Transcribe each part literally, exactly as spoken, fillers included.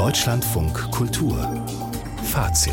Deutschlandfunk Kultur Fazit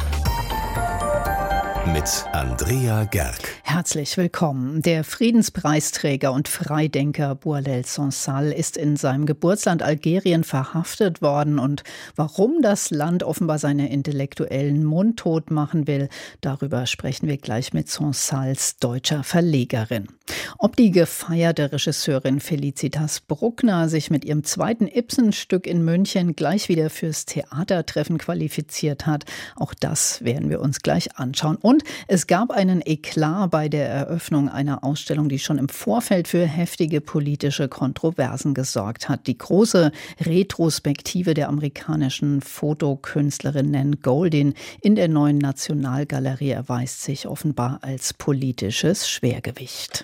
mit Andrea Gerg. Herzlich willkommen. Der Friedenspreisträger und Freidenker Boualem Sansal ist in seinem Geburtsland Algerien verhaftet worden. Und warum das Land offenbar seine Intellektuellen mundtot machen will, darüber sprechen wir gleich mit Sansals deutscher Verlegerin. Ob die gefeierte Regisseurin Felicitas Bruckner sich mit ihrem zweiten Ibsen-Stück in München gleich wieder fürs Theatertreffen qualifiziert hat, auch das werden wir uns gleich anschauen. Und es gab einen Eklat bei der Eröffnung einer Ausstellung, die schon im Vorfeld für heftige politische Kontroversen gesorgt hat. Die große Retrospektive der amerikanischen Fotokünstlerin Nan Goldin in der Neuen Nationalgalerie erweist sich offenbar als politisches Schwergewicht.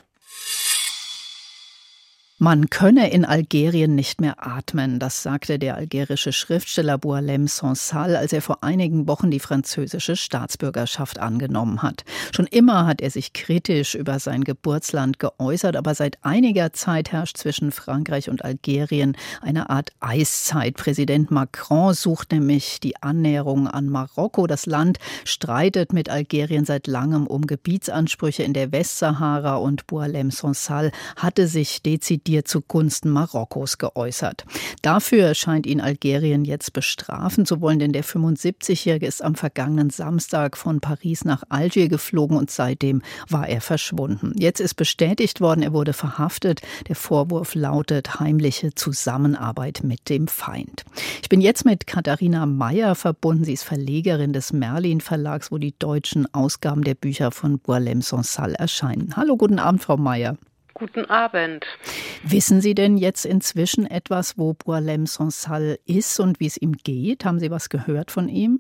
Man könne in Algerien nicht mehr atmen, das sagte der algerische Schriftsteller Boualem Sansal, als er vor einigen Wochen die französische Staatsbürgerschaft angenommen hat. Schon immer hat er sich kritisch über sein Geburtsland geäußert, aber seit einiger Zeit herrscht zwischen Frankreich und Algerien eine Art Eiszeit. Präsident Macron sucht nämlich die Annäherung an Marokko. Das Land streitet mit Algerien seit langem um Gebietsansprüche in der Westsahara und Boualem Sansal hatte sich dezidiert zugunsten Marokkos geäußert. Dafür scheint ihn Algerien jetzt bestrafen zu wollen, denn der fünfundsiebzigjährige ist am vergangenen Samstag von Paris nach Algier geflogen und seitdem war er verschwunden. Jetzt ist bestätigt worden, er wurde verhaftet. Der Vorwurf lautet heimliche Zusammenarbeit mit dem Feind. Ich bin jetzt mit Katharina Meyer verbunden. Sie ist Verlegerin des Merlin Verlags, wo die deutschen Ausgaben der Bücher von Boualem Sansal erscheinen. Hallo, guten Abend, Frau Meyer. Guten Abend. Wissen Sie denn jetzt inzwischen etwas, wo Boualem Sansal ist und wie es ihm geht? Haben Sie was gehört von ihm?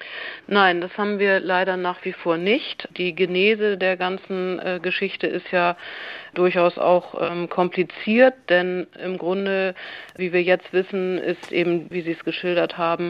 Nein, das haben wir leider nach wie vor nicht. Die Genese der ganzen äh, Geschichte ist ja durchaus auch ähm, kompliziert, denn im Grunde, wie wir jetzt wissen, ist eben, wie Sie es geschildert haben,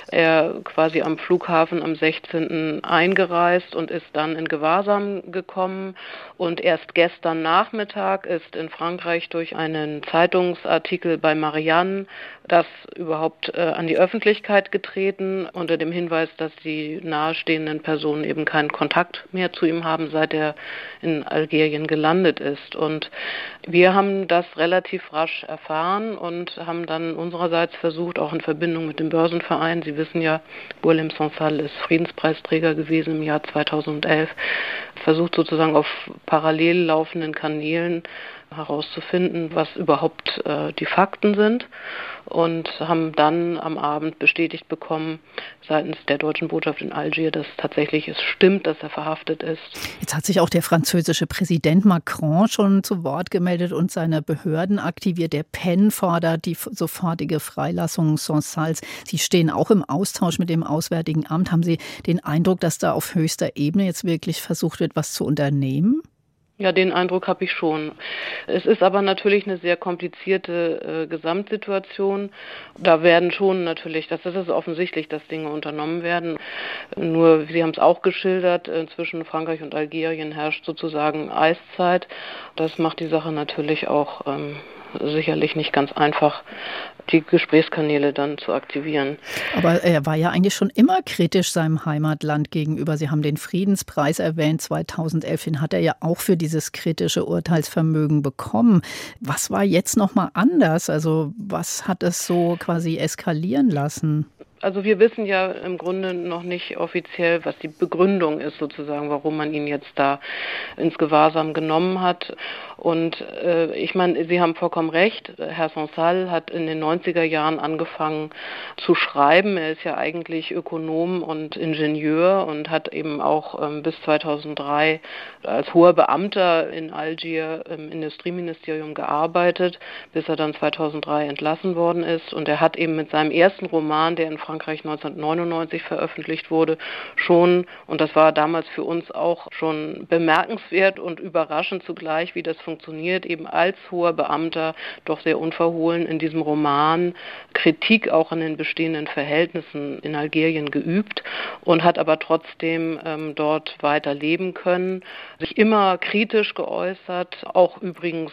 er quasi am Flughafen am sechzehnten eingereist und ist dann in Gewahrsam gekommen und erst gestern Nachmittag ist in Frankreich durch einen Zeitungsartikel bei Marianne das überhaupt äh, an die Öffentlichkeit getreten, unter dem Hinweis, dass die nahestehenden Personen eben keinen Kontakt mehr zu ihm haben, seit er in Algerien gelandet ist. Und wir haben das relativ rasch erfahren und haben dann unsererseits versucht, auch in Verbindung mit dem Börsenverein, Sie wissen ja, Boualem Sansal ist Friedenspreisträger gewesen im Jahr zweitausendelf, versucht sozusagen auf parallel laufenden Kanälen herauszufinden, was überhaupt äh, die Fakten sind und haben dann am Abend bestätigt bekommen seitens der deutschen Botschaft in Algier, dass tatsächlich es stimmt, dass er verhaftet ist. Jetzt hat sich auch der französische Präsident Macron schon zu Wort gemeldet und seine Behörden aktiviert. Der P E N fordert die sofortige Freilassung Sansals. Sie stehen auch im Austausch mit dem Auswärtigen Amt. Haben Sie den Eindruck, dass da auf höchster Ebene jetzt wirklich versucht wird, was zu unternehmen? Ja, den Eindruck habe ich schon. Es ist aber natürlich eine sehr komplizierte äh, Gesamtsituation. Da werden schon natürlich, das ist es offensichtlich, dass Dinge unternommen werden. Nur, Sie haben es auch geschildert, äh, zwischen Frankreich und Algerien herrscht sozusagen Eiszeit. Das macht die Sache natürlich auch ähm, sicherlich nicht ganz einfach, die Gesprächskanäle dann zu aktivieren. Aber er war ja eigentlich schon immer kritisch seinem Heimatland gegenüber. Sie haben den Friedenspreis erwähnt, zweitausendelf, den hat er ja auch für dieses kritische Urteilsvermögen bekommen. Was war jetzt nochmal anders? Also was hat es so quasi eskalieren lassen? Also wir wissen ja im Grunde noch nicht offiziell, was die Begründung ist sozusagen, warum man ihn jetzt da ins Gewahrsam genommen hat. Und äh, ich meine, Sie haben vollkommen recht, Herr Sansal hat in den neunziger Jahren angefangen zu schreiben. Er ist ja eigentlich Ökonom und Ingenieur und hat eben auch ähm, bis zweitausenddrei als hoher Beamter in Algier im Industrieministerium gearbeitet, bis er dann zweitausenddrei entlassen worden ist. Und er hat eben mit seinem ersten Roman, der in Frankreich neunzehnhundertneunundneunzig veröffentlicht wurde, schon, und das war damals für uns auch schon bemerkenswert und überraschend zugleich, wie das funktioniert, eben als hoher Beamter doch sehr unverhohlen in diesem Roman Kritik auch an den bestehenden Verhältnissen in Algerien geübt und hat aber trotzdem ähm, dort weiter leben können, sich immer kritisch geäußert, auch übrigens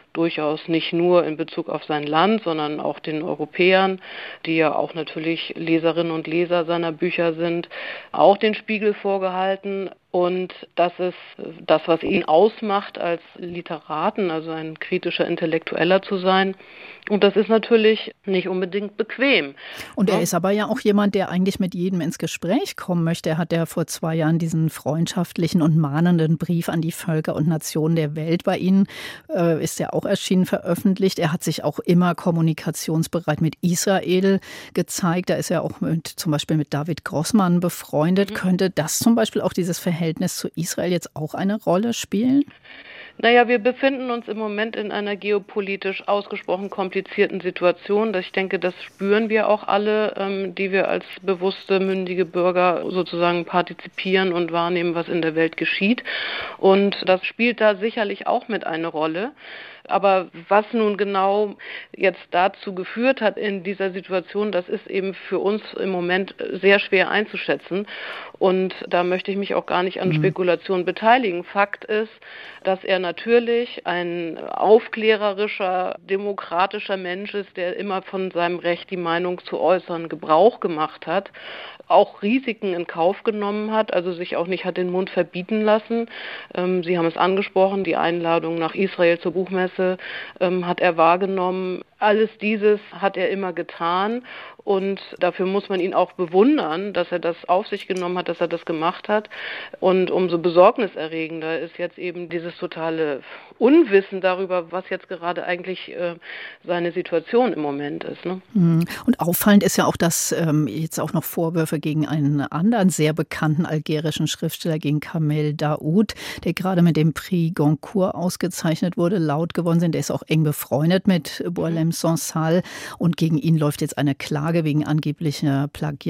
durchaus nicht nur in Bezug auf sein Land, sondern auch den Europäern, die ja auch natürlich Leserinnen und Leser seiner Bücher sind, auch den Spiegel vorgehalten. Und das ist das, was ihn ausmacht, als Literaten, also ein kritischer Intellektueller zu sein. Und das ist natürlich nicht unbedingt bequem. Und er ja. ist aber ja auch jemand, der eigentlich mit jedem ins Gespräch kommen möchte. Er hat ja vor zwei Jahren diesen freundschaftlichen und mahnenden Brief an die Völker und Nationen der Welt bei Ihnen, äh, ist ja auch erschienen, veröffentlicht. Er hat sich auch immer kommunikationsbereit mit Israel gezeigt. Da ist er auch mit, zum Beispiel mit David Grossmann befreundet. Mhm. Könnte das zum Beispiel auch dieses Verhältnis zu Israel jetzt auch eine Rolle spielen? Naja, wir befinden uns im Moment in einer geopolitisch ausgesprochen komplizierten Situation. Ich denke, das spüren wir auch alle, ähm, die wir als bewusste, mündige Bürger sozusagen partizipieren und wahrnehmen, was in der Welt geschieht. Und das spielt da sicherlich auch mit eine Rolle. Aber was nun genau jetzt dazu geführt hat in dieser Situation, das ist eben für uns im Moment sehr schwer einzuschätzen. Und da möchte ich mich auch gar nicht an Spekulationen beteiligen. Fakt ist, dass er natürlich ein aufklärerischer, demokratischer Mensch ist, der immer von seinem Recht, die Meinung zu äußern, Gebrauch gemacht hat, auch Risiken in Kauf genommen hat, also sich auch nicht hat den Mund verbieten lassen. Ähm, Sie haben es angesprochen, die Einladung nach Israel zur Buchmesse ähm, hat er wahrgenommen. Alles dieses hat er immer getan und dafür muss man ihn auch bewundern, dass er das auf sich genommen hat, dass er das gemacht hat. Und umso besorgniserregender ist jetzt eben dieses totale Unwissen darüber, was jetzt gerade eigentlich äh, seine Situation im Moment ist. Ne? Und auffallend ist ja auch, dass ähm, jetzt auch noch Vorwürfe gegen einen anderen sehr bekannten algerischen Schriftsteller, gegen Kamel Daoud, der gerade mit dem Prix Goncourt ausgezeichnet wurde, laut geworden sind. Der ist auch eng befreundet mit Boualem Sansal und gegen ihn läuft jetzt eine Klage wegen angeblicher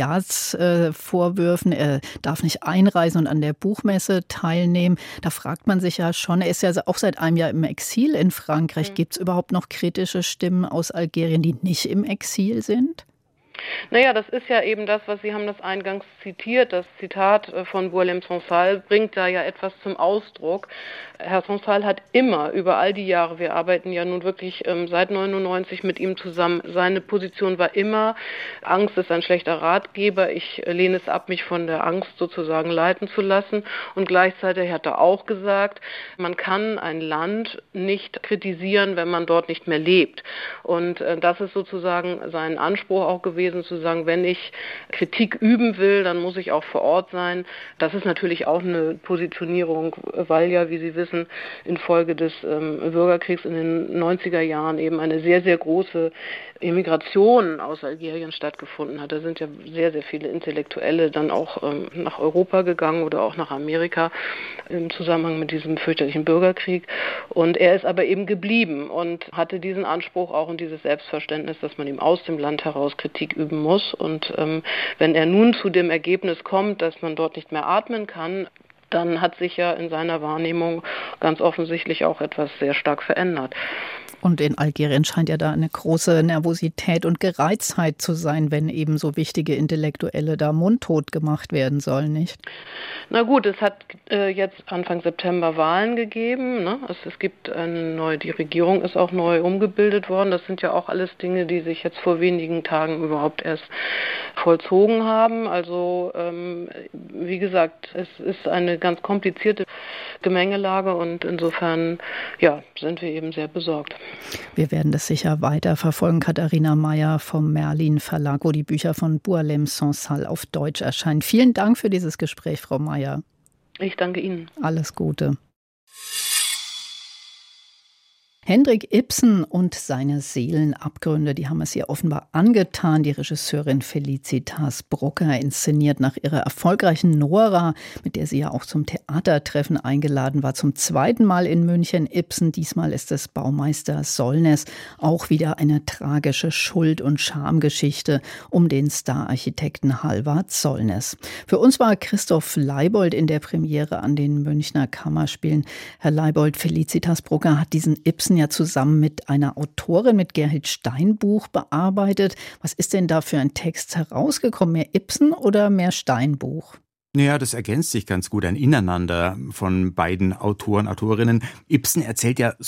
Plagiatsvorwürfen. Äh, er darf nicht einreisen und an der Buchmesse teilnehmen. Da fragt man sich ja schon, er ist ja auch seit einem Jahr im Exil in Frankreich. Mhm. Gibt es überhaupt noch kritische Stimmen aus Algerien, die nicht im Exil sind? Naja, das ist ja eben das, was Sie haben das eingangs zitiert. Das Zitat von Boualem Sansal bringt da ja etwas zum Ausdruck. Herr Sansal hat immer über all die Jahre, wir arbeiten ja nun wirklich ähm, seit neunundneunzig mit ihm zusammen, seine Position war immer, Angst ist ein schlechter Ratgeber, ich lehne es ab, mich von der Angst sozusagen leiten zu lassen. Und gleichzeitig hat er auch gesagt, man kann ein Land nicht kritisieren, wenn man dort nicht mehr lebt. Und äh, das ist sozusagen sein Anspruch auch gewesen, zu sagen, wenn ich Kritik üben will, dann muss ich auch vor Ort sein. Das ist natürlich auch eine Positionierung, weil ja, wie Sie wissen, infolge des ähm, Bürgerkriegs in den neunziger Jahren eben eine sehr, sehr große Immigration aus Algerien stattgefunden hat. Da sind ja sehr, sehr viele Intellektuelle dann auch ähm, nach Europa gegangen oder auch nach Amerika im Zusammenhang mit diesem fürchterlichen Bürgerkrieg. Und er ist aber eben geblieben und hatte diesen Anspruch auch und dieses Selbstverständnis, dass man ihm aus dem Land heraus Kritik üben muss. Und ähm, wenn er nun zu dem Ergebnis kommt, dass man dort nicht mehr atmen kann, dann hat sich ja in seiner Wahrnehmung ganz offensichtlich auch etwas sehr stark verändert. Und in Algerien scheint ja da eine große Nervosität und Gereiztheit zu sein, wenn eben so wichtige Intellektuelle da mundtot gemacht werden sollen, nicht? Na gut, es hat äh, jetzt Anfang September Wahlen gegeben. Ne? Es, es gibt eine neue, die Regierung ist auch neu umgebildet worden. Das sind ja auch alles Dinge, die sich jetzt vor wenigen Tagen überhaupt erst vollzogen haben. Also ähm, wie gesagt, es ist eine ganz komplizierte Gemengelage und insofern ja, sind wir eben sehr besorgt. Wir werden das sicher weiter verfolgen. Katharina Mayer vom Merlin Verlag, wo die Bücher von Boualem Sansal auf Deutsch erscheinen. Vielen Dank für dieses Gespräch, Frau Mayer. Ich danke Ihnen. Alles Gute. Hendrik Ibsen und seine Seelenabgründe, die haben es ihr offenbar angetan. Die Regisseurin Felicitas Brucker inszeniert nach ihrer erfolgreichen Nora, mit der sie ja auch zum Theatertreffen eingeladen war, zum zweiten Mal in München. Ibsen, diesmal ist es Baumeister Sollnes, auch wieder eine tragische Schuld- und Schamgeschichte um den Stararchitekten Halvard Sollnes. Für uns war Christoph Leibold in der Premiere an den Münchner Kammerspielen. Herr Leibold, Felicitas Brucker hat diesen Ibsen ja zusammen mit einer Autorin, mit Gerhild Steinbuch, bearbeitet. Was ist denn da für ein Text herausgekommen? Mehr Ibsen oder mehr Steinbuch? Naja, das ergänzt sich ganz gut, ein Ineinander von beiden Autoren, Autorinnen. Ibsen erzählt ja so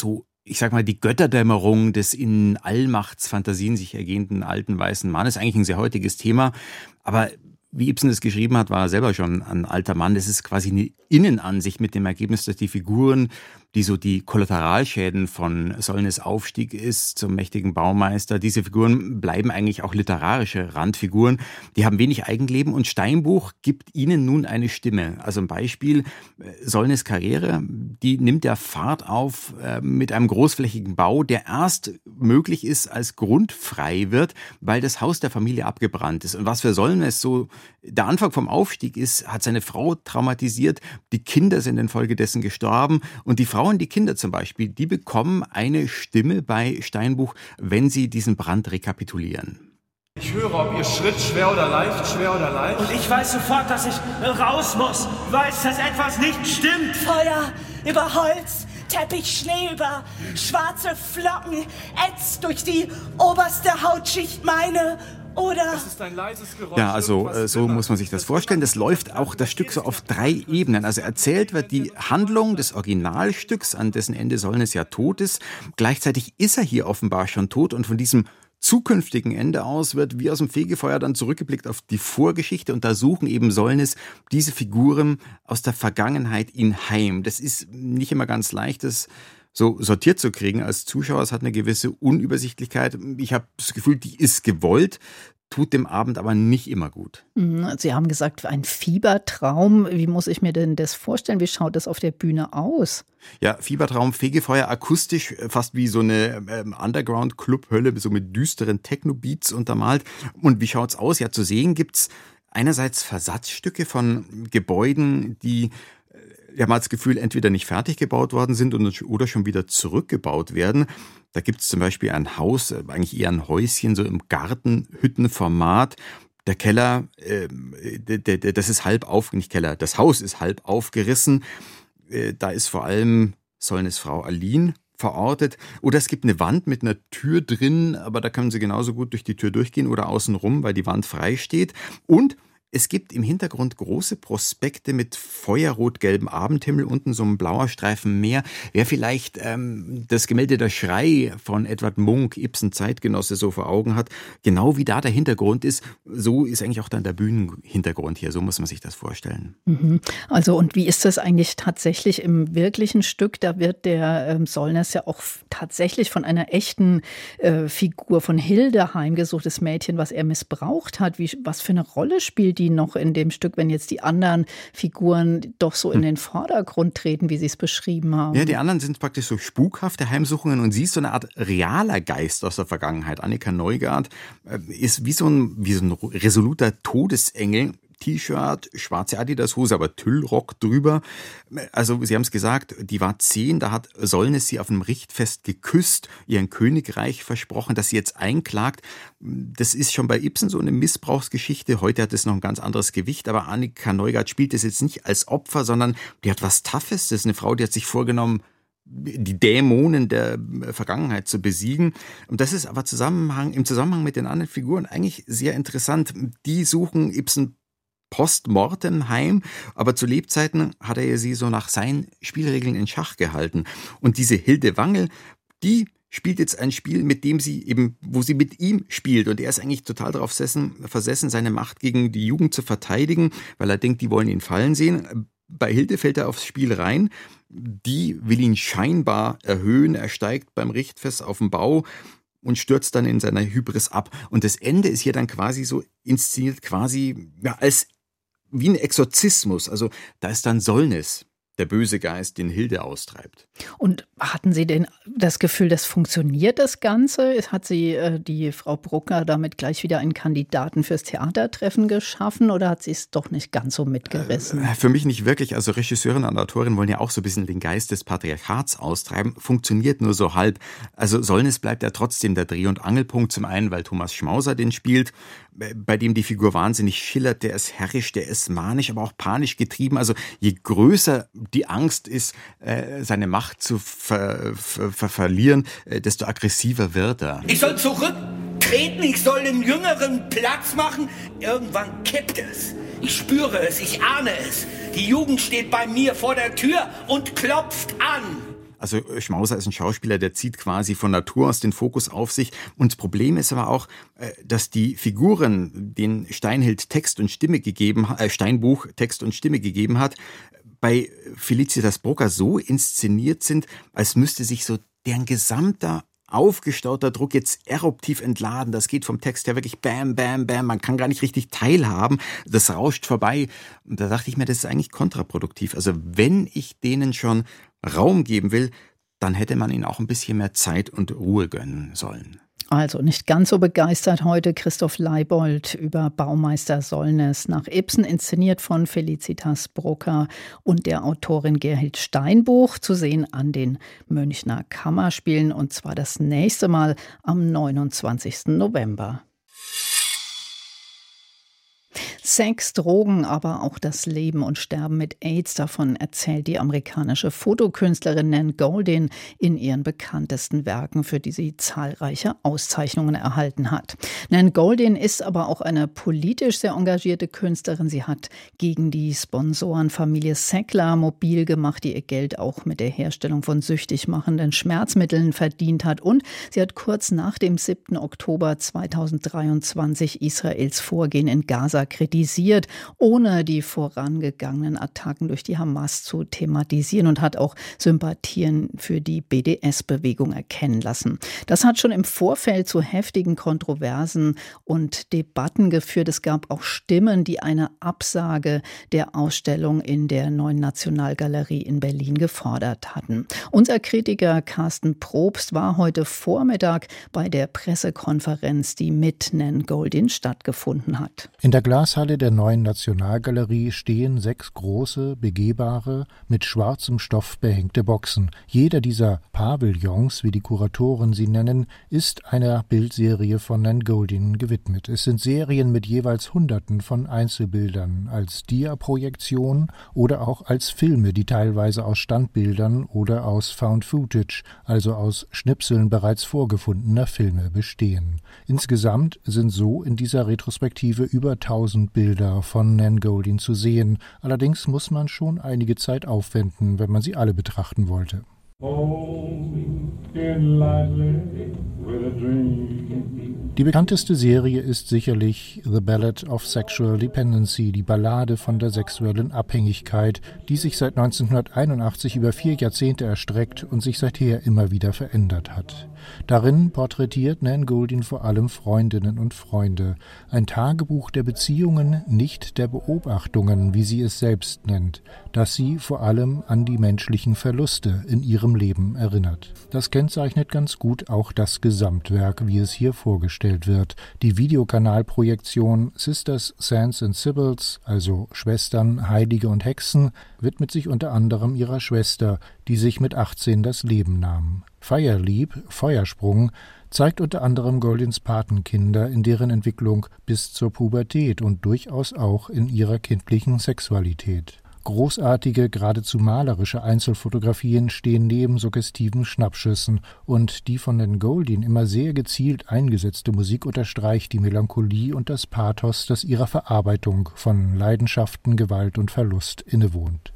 ich sag mal, die Götterdämmerung des in Allmachtsfantasien sich ergehenden alten weißen Mannes. Eigentlich ein sehr heutiges Thema, aber wie Ibsen es geschrieben hat, war er selber schon ein alter Mann. Das ist quasi eine Innenansicht mit dem Ergebnis, dass die Figuren, die so die Kollateralschäden von Sollnes Aufstieg ist zum mächtigen Baumeister, diese Figuren bleiben eigentlich auch literarische Randfiguren. Die haben wenig Eigenleben und Steinbuch gibt ihnen nun eine Stimme. Also ein Beispiel, Sollnes Karriere, die nimmt ja Fahrt auf äh, mit einem großflächigen Bau, der erst möglich ist, als Grund frei wird, weil das Haus der Familie abgebrannt ist. Und was für Sollnes so der Anfang vom Aufstieg ist, hat seine Frau traumatisiert, die Kinder sind infolgedessen gestorben und die Frauen, die Kinder zum Beispiel, die bekommen eine Stimme bei Steinbuch, wenn sie diesen Brand rekapitulieren. Ich höre, ob ihr Schritt schwer oder leicht, schwer oder leicht. Und ich weiß sofort, dass ich raus muss. Weiß, dass etwas nicht stimmt. Feuer über Holz, Teppich, Schnee über schwarze Flocken, ätzt durch die oberste Hautschicht meine... Oder? Es ist ein leises Geräusch. Ja, also äh, so muss man sich das vorstellen. Das läuft auch das Stück so auf drei Ebenen. Also erzählt wird die Handlung des Originalstücks, an dessen Ende Sollnes ja tot ist. Gleichzeitig ist er hier offenbar schon tot und von diesem zukünftigen Ende aus wird wie aus dem Fegefeuer dann zurückgeblickt auf die Vorgeschichte und da suchen eben Sollnes diese Figuren aus der Vergangenheit ihn heim. Das ist nicht immer ganz leicht, das so sortiert zu kriegen als Zuschauer. Es hat eine gewisse Unübersichtlichkeit. Ich habe das Gefühl, die ist gewollt, tut dem Abend aber nicht immer gut. Sie haben gesagt, ein Fiebertraum. Wie muss ich mir denn das vorstellen? Wie schaut das auf der Bühne aus? Ja, Fiebertraum, Fegefeuer, akustisch, fast wie so eine ähm, Underground-Club-Hölle, so mit düsteren Techno-Beats untermalt. Und wie schaut's aus? Ja, zu sehen gibt's einerseits Versatzstücke von Gebäuden, die ja mal das Gefühl, entweder nicht fertig gebaut worden sind oder schon wieder zurückgebaut werden. Da gibt es zum Beispiel ein Haus, eigentlich eher ein Häuschen, so im Gartenhüttenformat. Der Keller, äh, das ist halb auf, nicht Keller, das Haus ist halb aufgerissen. Äh, da ist vor allem Sollnes Frau Aline verortet. Oder es gibt eine Wand mit einer Tür drin, aber da können Sie genauso gut durch die Tür durchgehen oder außen rum, weil die Wand frei steht. Und es gibt im Hintergrund große Prospekte mit feuerrot-gelbem Abendhimmel, unten so ein blauer Streifen Meer. Wer vielleicht ähm, das Gemälde Der Schrei von Edvard Munch, Ibsen Zeitgenosse, so vor Augen hat, genau wie da der Hintergrund ist, so ist eigentlich auch dann der Bühnenhintergrund hier. So muss man sich das vorstellen. Mhm. Also und wie ist das eigentlich tatsächlich im wirklichen Stück? Da wird der ähm, Sollnes ja auch f- tatsächlich von einer echten äh, Figur, von Hilde heimgesucht, das Mädchen, was er missbraucht hat. Wie, was für eine Rolle spielt die noch in dem Stück, wenn jetzt die anderen Figuren doch so in den Vordergrund treten, wie Sie es beschrieben haben? Ja, die anderen sind praktisch so spukhafte Heimsuchungen und sie ist so eine Art realer Geist aus der Vergangenheit. Annika Neugart ist wie so ein, wie so ein resoluter Todesengel. T-Shirt, schwarze Adidas-Hose, aber Tüllrock drüber. Also Sie haben es gesagt, die war zehn, da hat Sollnes sie auf einem Richtfest geküsst, ihr ein Königreich versprochen, das sie jetzt einklagt. Das ist schon bei Ibsen so eine Missbrauchsgeschichte. Heute hat es noch ein ganz anderes Gewicht, aber Annika Neugart spielt es jetzt nicht als Opfer, sondern die hat was Toughes. Das ist eine Frau, die hat sich vorgenommen, die Dämonen der Vergangenheit zu besiegen. Und das ist aber Zusammenhang, im Zusammenhang mit den anderen Figuren eigentlich sehr interessant. Die suchen Ibsen postmortem heim, aber zu Lebzeiten hat er sie so nach seinen Spielregeln in Schach gehalten. Und diese Hilde Wangel, die spielt jetzt ein Spiel, mit dem sie eben, wo sie mit ihm spielt. Und er ist eigentlich total darauf versessen, seine Macht gegen die Jugend zu verteidigen, weil er denkt, die wollen ihn fallen sehen. Bei Hilde fällt er aufs Spiel rein. Die will ihn scheinbar erhöhen. Er steigt beim Richtfest auf den Bau und stürzt dann in seiner Hybris ab. Und das Ende ist hier dann quasi so inszeniert, quasi ja, als wie ein Exorzismus. Also da ist dann Sollnes, der böse Geist, den Hilde austreibt. Und hatten Sie denn das Gefühl, das funktioniert, das Ganze? Hat sie, äh, die Frau Bruckner, damit gleich wieder einen Kandidaten fürs Theatertreffen geschaffen oder hat sie es doch nicht ganz so mitgerissen? Äh, für mich nicht wirklich. Also Regisseurin und Autorin wollen ja auch so ein bisschen den Geist des Patriarchats austreiben. Funktioniert nur so halb. Also Sollnes bleibt ja trotzdem der Dreh- und Angelpunkt. Zum einen, weil Thomas Schmauser den spielt, bei dem die Figur wahnsinnig schillert. Der ist herrisch, der ist manisch, aber auch panisch getrieben. Also je größer die Angst ist, äh, seine Macht zu ver, ver, ver, verlieren, äh, desto aggressiver wird er. Ich soll zurücktreten, ich soll den Jüngeren Platz machen. Irgendwann kippt es. Ich spüre es, ich ahne es. Die Jugend steht bei mir vor der Tür und klopft an. Also Schmauser ist ein Schauspieler, der zieht quasi von Natur aus den Fokus auf sich. Und das Problem ist aber auch, dass die Figuren, denen Steinhild Text und Stimme gegeben hat, äh, Steinbuch Text und Stimme gegeben hat, bei Felicitas Brocker so inszeniert sind, als müsste sich so deren gesamter aufgestauter Druck jetzt eruptiv entladen. Das geht vom Text her wirklich bam, bam, bam. Man kann gar nicht richtig teilhaben. Das rauscht vorbei. Und da dachte ich mir, das ist eigentlich kontraproduktiv. Also wenn ich denen schon Raum geben will, dann hätte man ihnen auch ein bisschen mehr Zeit und Ruhe gönnen sollen. Also nicht ganz so begeistert heute Christoph Leibold über Baumeister Sollnes, nach Ibsen inszeniert von Felicitas Brocker und der Autorin Gerhild Steinbuch, zu sehen an den Münchner Kammerspielen, und zwar das nächste Mal am neunundzwanzigsten November. Sex, Drogen, aber auch das Leben und Sterben mit AIDS, davon erzählt die amerikanische Fotokünstlerin Nan Goldin in ihren bekanntesten Werken, für die sie zahlreiche Auszeichnungen erhalten hat. Nan Goldin ist aber auch eine politisch sehr engagierte Künstlerin. Sie hat gegen die Sponsorenfamilie Sackler mobil gemacht, die ihr Geld auch mit der Herstellung von süchtig machenden Schmerzmitteln verdient hat. Und sie hat kurz nach dem siebten Oktober zweitausenddreiundzwanzig Israels Vorgehen in Gaza kritisiert, ohne die vorangegangenen Attacken durch die Hamas zu thematisieren, und hat auch Sympathien für die B D S-Bewegung erkennen lassen. Das hat schon im Vorfeld zu heftigen Kontroversen und Debatten geführt. Es gab auch Stimmen, die eine Absage der Ausstellung in der Neuen Nationalgalerie in Berlin gefordert hatten. Unser Kritiker Carsten Probst war heute Vormittag bei der Pressekonferenz, die mit Nan Goldin stattgefunden hat. In der Glashalle der Neuen Nationalgalerie stehen sechs große, begehbare, mit schwarzem Stoff behängte Boxen. Jeder dieser Pavillons, wie die Kuratoren sie nennen, ist einer Bildserie von Nan Goldin gewidmet. Es sind Serien mit jeweils Hunderten von Einzelbildern, als Dia-Projektion oder auch als Filme, die teilweise aus Standbildern oder aus Found Footage, also aus Schnipseln bereits vorgefundener Filme, bestehen. Insgesamt sind so in dieser Retrospektive über tausend Bilder von Nan Goldin zu sehen. Allerdings muss man schon einige Zeit aufwenden, wenn man sie alle betrachten wollte. Die bekannteste Serie ist sicherlich The Ballad of Sexual Dependency, die Ballade von der sexuellen Abhängigkeit, die sich seit neunzehnhunderteinundachtzig über vier Jahrzehnte erstreckt und sich seither immer wieder verändert hat. Darin porträtiert Nan Goldin vor allem Freundinnen und Freunde. Ein Tagebuch der Beziehungen, nicht der Beobachtungen, wie sie es selbst nennt, das sie vor allem an die menschlichen Verluste in ihrem Leben erinnert. Das kennzeichnet ganz gut auch das Gesamtwerk, wie es hier vorgestellt wird. Die Videokanalprojektion Sisters, Saints and Sibyls, also Schwestern, Heilige und Hexen, widmet sich unter anderem ihrer Schwester, die sich mit achtzehn das Leben nahm. Fireleap, Feuersprung, zeigt unter anderem Goldins Patenkinder in deren Entwicklung bis zur Pubertät und durchaus auch in ihrer kindlichen Sexualität. Großartige, geradezu malerische Einzelfotografien stehen neben suggestiven Schnappschüssen, und die von Nan Goldin immer sehr gezielt eingesetzte Musik unterstreicht die Melancholie und das Pathos, das ihrer Verarbeitung von Leidenschaften, Gewalt und Verlust innewohnt.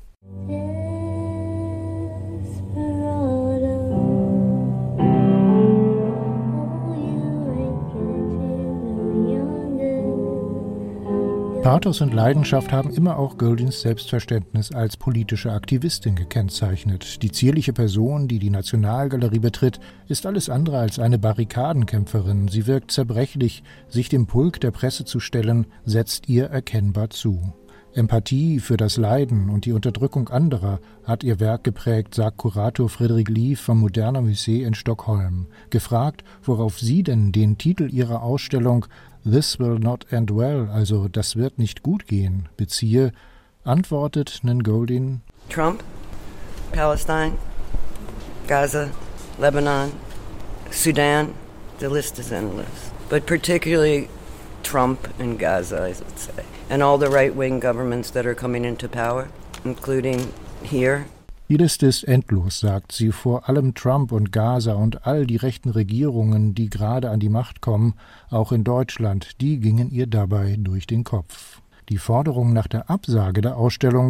Pathos und Leidenschaft haben immer auch Goldins Selbstverständnis als politische Aktivistin gekennzeichnet. Die zierliche Person, die die Nationalgalerie betritt, ist alles andere als eine Barrikadenkämpferin. Sie wirkt zerbrechlich. Sich dem Pulk der Presse zu stellen, setzt ihr erkennbar zu. Empathie für das Leiden und die Unterdrückung anderer hat ihr Werk geprägt, sagt Kurator Fredrik Lief vom Moderna Museum in Stockholm. Gefragt, worauf sie denn den Titel ihrer Ausstellung This Will Not End Well, also das wird nicht gut gehen, beziehe, antwortet Nan Goldin: Trump, Palestine, Gaza, Lebanon, Sudan, the list is endless. But particularly Trump and Gaza, I would say. And all the right-wing governments that are coming into power, including here. Die Liste ist endlos, sagt sie, vor allem Trump und Gaza und all die rechten Regierungen, die gerade an die Macht kommen, auch in Deutschland, die gingen ihr dabei durch den Kopf. Die Forderung nach der Absage der Ausstellung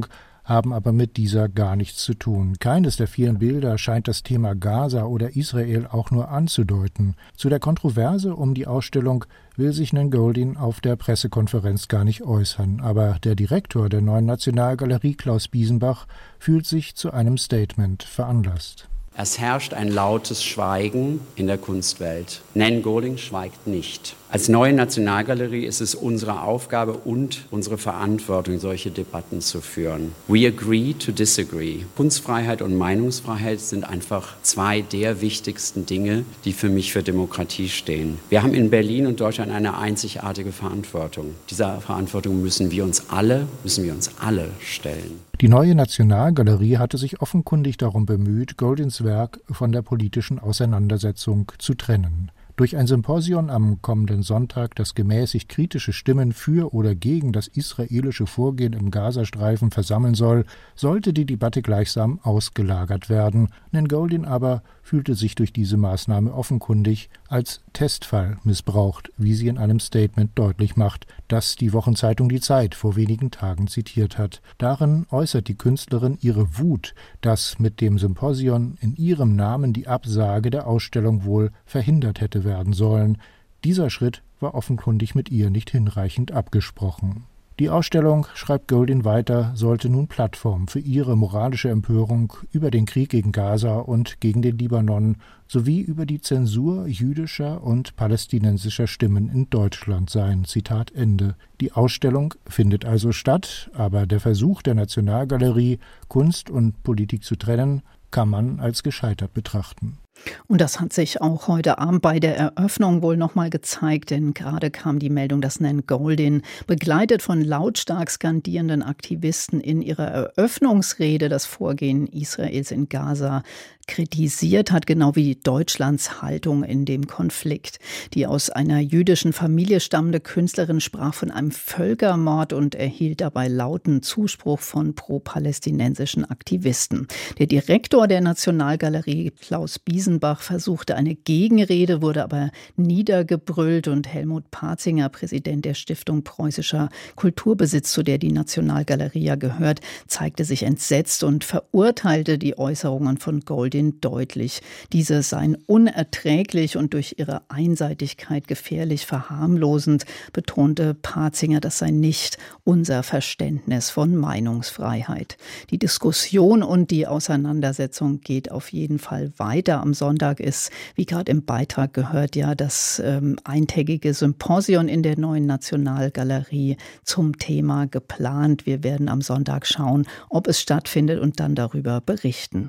haben aber mit dieser gar nichts zu tun. Keines der vielen Bilder scheint das Thema Gaza oder Israel auch nur anzudeuten. Zu der Kontroverse um die Ausstellung will sich Nan Goldin auf der Pressekonferenz gar nicht äußern. Aber der Direktor der Neuen Nationalgalerie, Klaus Biesenbach, fühlt sich zu einem Statement veranlasst. Es herrscht ein lautes Schweigen in der Kunstwelt. Nan Goldin schweigt nicht. Als neue Nationalgalerie ist es unsere Aufgabe und unsere Verantwortung, solche Debatten zu führen. We agree to disagree. Kunstfreiheit und Meinungsfreiheit sind einfach zwei der wichtigsten Dinge, die für mich für Demokratie stehen. Wir haben in Berlin und Deutschland eine einzigartige Verantwortung. Dieser Verantwortung müssen wir uns alle, müssen wir uns alle stellen. Die neue Nationalgalerie hatte sich offenkundig darum bemüht, Goldins Werk von der politischen Auseinandersetzung zu trennen. Durch ein Symposion am kommenden Sonntag, das gemäßigt kritische Stimmen für oder gegen das israelische Vorgehen im Gazastreifen versammeln soll, sollte die Debatte gleichsam ausgelagert werden. Nan Goldin aber fühlte sich durch diese Maßnahme offenkundig als Testfall missbraucht, wie sie in einem Statement deutlich macht, das die Wochenzeitung Die Zeit vor wenigen Tagen zitiert hat. Darin äußert die Künstlerin ihre Wut, dass mit dem Symposion in ihrem Namen die Absage der Ausstellung wohl verhindert hätte werden sollen. Dieser Schritt war offenkundig mit ihr nicht hinreichend abgesprochen. Die Ausstellung, schreibt Goldin weiter, sollte nun Plattform für ihre moralische Empörung über den Krieg gegen Gaza und gegen den Libanon sowie über die Zensur jüdischer und palästinensischer Stimmen in Deutschland sein. Zitat Ende. Die Ausstellung findet also statt, aber der Versuch der Nationalgalerie, Kunst und Politik zu trennen, kann man als gescheitert betrachten. Und das hat sich auch heute Abend bei der Eröffnung wohl nochmal gezeigt, denn gerade kam die Meldung, dass Nan Goldin, begleitet von lautstark skandierenden Aktivisten, in ihrer Eröffnungsrede das Vorgehen Israels in Gaza kritisiert hat, genau wie Deutschlands Haltung in dem Konflikt. Die aus einer jüdischen Familie stammende Künstlerin sprach von einem Völkermord und erhielt dabei lauten Zuspruch von pro-palästinensischen Aktivisten. Der Direktor der Nationalgalerie, Klaus Biesenbach, versuchte eine Gegenrede, wurde aber niedergebrüllt, und Helmut Patzinger, Präsident der Stiftung Preußischer Kulturbesitz, zu der die Nationalgalerie ja gehört, zeigte sich entsetzt und verurteilte die Äußerungen von Goldin deutlich. Diese seien unerträglich und durch ihre Einseitigkeit gefährlich verharmlosend, betonte Patzinger, das sei nicht unser Verständnis von Meinungsfreiheit. Die Diskussion und die Auseinandersetzung geht auf jeden Fall weiter. Am Sonntag ist, wie gerade im Beitrag gehört, ja das ähm, eintägige Symposion in der Neuen Nationalgalerie zum Thema geplant. Wir werden am Sonntag schauen, ob es stattfindet und dann darüber berichten.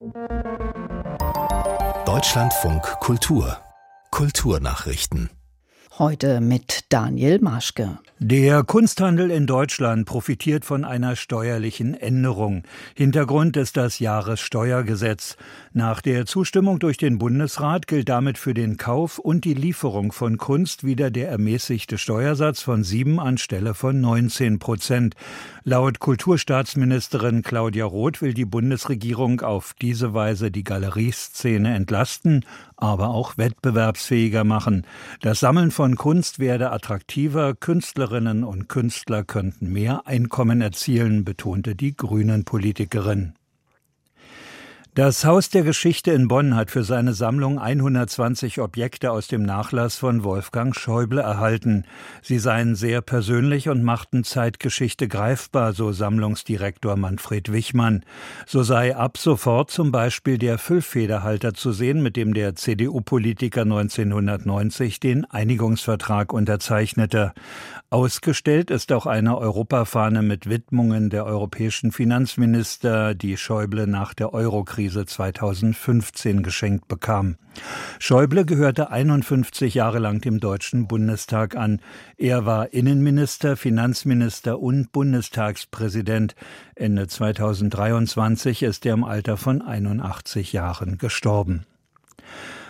Deutschlandfunk Kultur. Kulturnachrichten. Heute mit Daniel Maschke. Der Kunsthandel in Deutschland profitiert von einer steuerlichen Änderung. Hintergrund ist das Jahressteuergesetz. Nach der Zustimmung durch den Bundesrat gilt damit für den Kauf und die Lieferung von Kunst wieder der ermäßigte Steuersatz von sieben anstelle von neunzehn Prozent. Laut Kulturstaatsministerin Claudia Roth will die Bundesregierung auf diese Weise die Galerieszene entlasten, aber auch wettbewerbsfähiger machen. Das Sammeln von Kunst werde attraktiver, Künstlerinnen und Künstler könnten mehr Einkommen erzielen, betonte die Grünen-Politikerin. Das Haus der Geschichte in Bonn hat für seine Sammlung hundertzwanzig Objekte aus dem Nachlass von Wolfgang Schäuble erhalten. Sie seien sehr persönlich und machten Zeitgeschichte greifbar, so Sammlungsdirektor Manfred Wichmann. So sei ab sofort zum Beispiel der Füllfederhalter zu sehen, mit dem der C D U-Politiker neunzehnhundertneunzig den Einigungsvertrag unterzeichnete. Ausgestellt ist auch eine Europafahne mit Widmungen der europäischen Finanzminister, die Schäuble nach der Eurokrise zweitausendfünfzehn geschenkt bekam. Schäuble gehörte einundfünfzig Jahre lang dem Deutschen Bundestag an. Er war Innenminister, Finanzminister und Bundestagspräsident. Ende zweitausenddreiundzwanzig ist er im Alter von einundachtzig Jahren gestorben.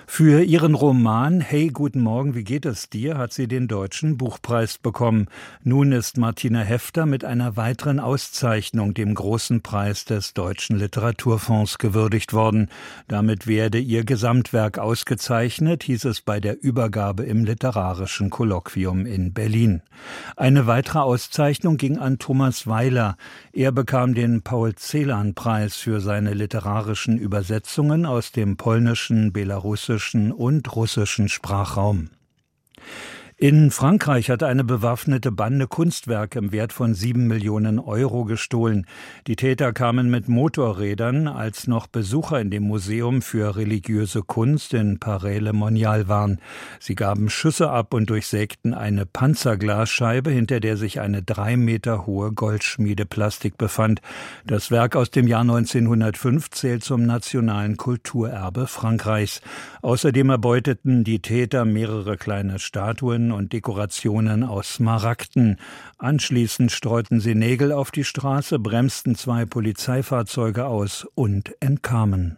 Für ihren Roman »Hey, guten Morgen, wie geht es dir?« hat sie den Deutschen Buchpreis bekommen. Nun ist Martina Hefter mit einer weiteren Auszeichnung, dem Großen Preis des Deutschen Literaturfonds, gewürdigt worden. Damit werde ihr Gesamtwerk ausgezeichnet, hieß es bei der Übergabe im Literarischen Kolloquium in Berlin. Eine weitere Auszeichnung ging an Thomas Weiler. Er bekam den Paul-Celan-Preis für seine literarischen Übersetzungen aus dem polnischen, belarussischen und russischen Sprachraum. In Frankreich hat eine bewaffnete Bande Kunstwerke im Wert von sieben Millionen Euro gestohlen. Die Täter kamen mit Motorrädern, als noch Besucher in dem Museum für religiöse Kunst in Paray-le-Monial waren. Sie gaben Schüsse ab und durchsägten eine Panzerglasscheibe, hinter der sich eine drei Meter hohe Goldschmiedeplastik befand. Das Werk aus dem Jahr neunzehnhundertfünf zählt zum nationalen Kulturerbe Frankreichs. Außerdem erbeuteten die Täter mehrere kleine Statuen und Dekorationen aus Smaragden. Anschließend streuten sie Nägel auf die Straße, bremsten zwei Polizeifahrzeuge aus und entkamen.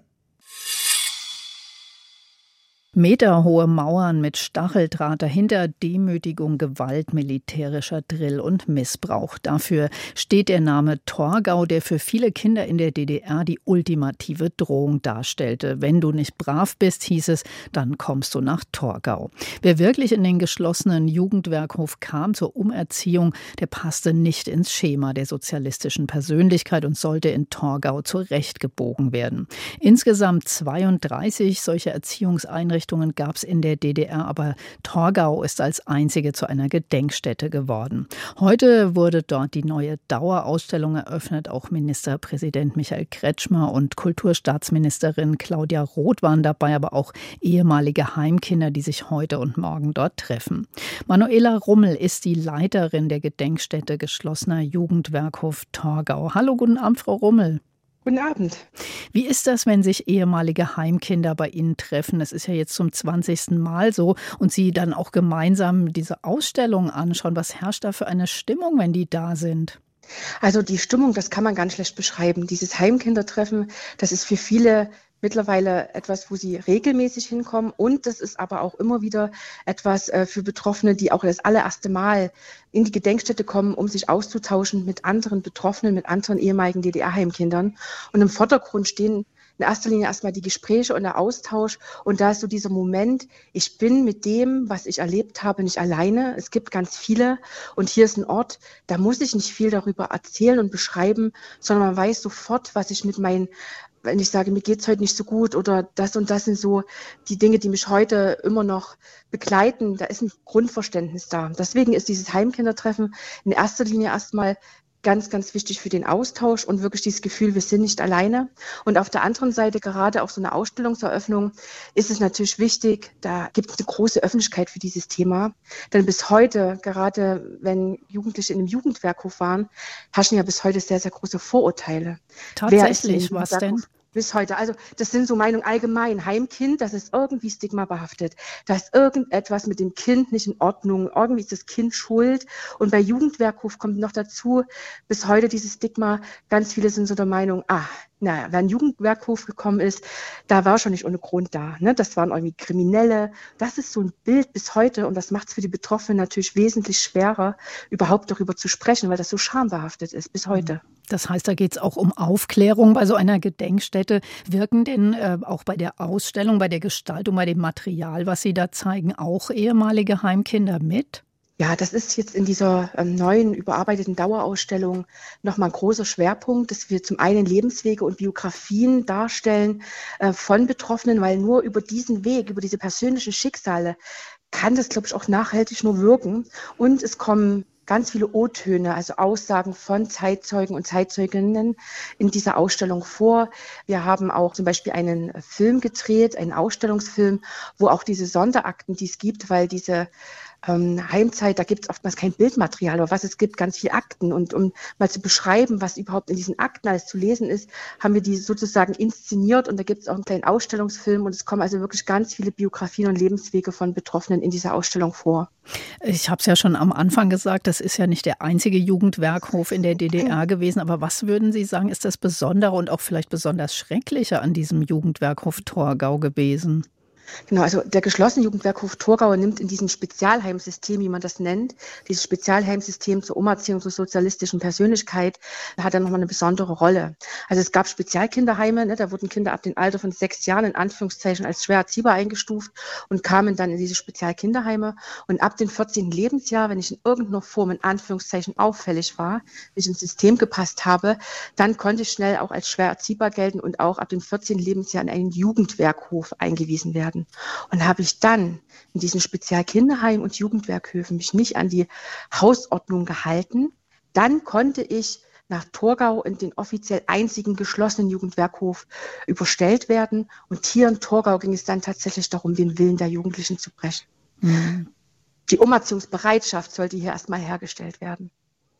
Meterhohe Mauern mit Stacheldraht dahinter, Demütigung, Gewalt, militärischer Drill und Missbrauch. Dafür steht der Name Torgau, der für viele Kinder in der D D R die ultimative Drohung darstellte. Wenn du nicht brav bist, hieß es, dann kommst du nach Torgau. Wer wirklich in den geschlossenen Jugendwerkhof kam zur Umerziehung, der passte nicht ins Schema der sozialistischen Persönlichkeit und sollte in Torgau zurechtgebogen werden. Insgesamt zweiunddreißig solche Erziehungseinrichtungen gab es in der D D R, aber Torgau ist als einzige zu einer Gedenkstätte geworden. Heute wurde dort die neue Dauerausstellung eröffnet. Auch Ministerpräsident Michael Kretschmer und Kulturstaatsministerin Claudia Roth waren dabei, aber auch ehemalige Heimkinder, die sich heute und morgen dort treffen. Manuela Rummel ist die Leiterin der Gedenkstätte geschlossener Jugendwerkhof Torgau. Hallo, guten Abend, Frau Rummel. Guten Abend. Wie ist das, wenn sich ehemalige Heimkinder bei Ihnen treffen? Das ist ja jetzt zum zwanzigsten Mal so und Sie dann auch gemeinsam diese Ausstellung anschauen. Was herrscht da für eine Stimmung, wenn die da sind? Also die Stimmung, das kann man ganz schlecht beschreiben. Dieses Heimkindertreffen, das ist für viele mittlerweile etwas, wo sie regelmäßig hinkommen, und das ist aber auch immer wieder etwas äh, für Betroffene, die auch das allererste Mal in die Gedenkstätte kommen, um sich auszutauschen mit anderen Betroffenen, mit anderen ehemaligen D D R-Heimkindern. Und im Vordergrund stehen in erster Linie erstmal die Gespräche und der Austausch, und da ist so dieser Moment, ich bin mit dem, was ich erlebt habe, nicht alleine. Es gibt ganz viele, und hier ist ein Ort, da muss ich nicht viel darüber erzählen und beschreiben, sondern man weiß sofort, was ich mit meinen, wenn ich sage, mir geht's heute nicht so gut oder das und das sind so die Dinge, die mich heute immer noch begleiten, da ist ein Grundverständnis da. Deswegen ist dieses Heimkindertreffen in erster Linie erstmal ganz, ganz wichtig für den Austausch und wirklich dieses Gefühl, wir sind nicht alleine. Und auf der anderen Seite, gerade auch so eine Ausstellungseröffnung, ist es natürlich wichtig, da gibt es eine große Öffentlichkeit für dieses Thema. Denn bis heute, gerade wenn Jugendliche in einem Jugendwerkhof waren, herrschen ja bis heute sehr, sehr große Vorurteile. Tatsächlich, was denn? Bis heute. Also das sind so Meinungen allgemein. Heimkind, das ist irgendwie stigmabehaftet. Da ist irgendetwas mit dem Kind nicht in Ordnung. Irgendwie ist das Kind schuld. Und bei Jugendwerkhof kommt noch dazu, bis heute dieses Stigma, ganz viele sind so der Meinung, ah, naja, wer in den Jugendwerkhof gekommen ist, da war schon nicht ohne Grund da. Ne? Das waren irgendwie Kriminelle. Das ist so ein Bild bis heute, und das macht es für die Betroffenen natürlich wesentlich schwerer, überhaupt darüber zu sprechen, weil das so schambehaftet ist bis heute. Das heißt, da geht es auch um Aufklärung bei so einer Gedenkstätte. Wirken denn äh, auch bei der Ausstellung, bei der Gestaltung, bei dem Material, was Sie da zeigen, auch ehemalige Heimkinder mit? Ja, das ist jetzt in dieser ähm, neuen, überarbeiteten Dauerausstellung nochmal ein großer Schwerpunkt, dass wir zum einen Lebenswege und Biografien darstellen äh, von Betroffenen, weil nur über diesen Weg, über diese persönlichen Schicksale kann das, glaube ich, auch nachhaltig nur wirken. Und es kommen ganz viele O-Töne, also Aussagen von Zeitzeugen und Zeitzeuginnen in dieser Ausstellung vor. Wir haben auch zum Beispiel einen Film gedreht, einen Ausstellungsfilm, wo auch diese Sonderakten, die es gibt, weil diese ähm, Heimzeit, da gibt es oftmals kein Bildmaterial, aber was es gibt, ganz viele Akten. Und um mal zu beschreiben, was überhaupt in diesen Akten alles zu lesen ist, haben wir die sozusagen inszeniert, und da gibt es auch einen kleinen Ausstellungsfilm, und es kommen also wirklich ganz viele Biografien und Lebenswege von Betroffenen in dieser Ausstellung vor. Ich habe es ja schon am Anfang gesagt, das ist ja nicht der einzige Jugendwerkhof in der D D R gewesen, aber was würden Sie sagen, ist das Besondere und auch vielleicht besonders Schreckliche an diesem Jugendwerkhof Torgau gewesen? Genau, also der geschlossene Jugendwerkhof Torgau nimmt in diesem Spezialheimsystem, wie man das nennt, dieses Spezialheimsystem zur Umerziehung zur sozialistischen Persönlichkeit, hat er nochmal eine besondere Rolle. Also es gab Spezialkinderheime, ne, da wurden Kinder ab dem Alter von sechs Jahren in Anführungszeichen als schwer erziehbar eingestuft und kamen dann in diese Spezialkinderheime. Und ab dem vierzehnten Lebensjahr, wenn ich in irgendeiner Form in Anführungszeichen auffällig war, wenn ich ins System gepasst habe, dann konnte ich schnell auch als schwer erziehbar gelten und auch ab dem vierzehnten Lebensjahr in einen Jugendwerkhof eingewiesen werden. Und habe ich dann in diesen Spezialkinderheim- und Jugendwerkhöfen mich nicht an die Hausordnung gehalten, dann konnte ich nach Torgau in den offiziell einzigen geschlossenen Jugendwerkhof überstellt werden. Und hier in Torgau ging es dann tatsächlich darum, den Willen der Jugendlichen zu brechen. Mhm. Die Umerziehungsbereitschaft sollte hier erstmal hergestellt werden.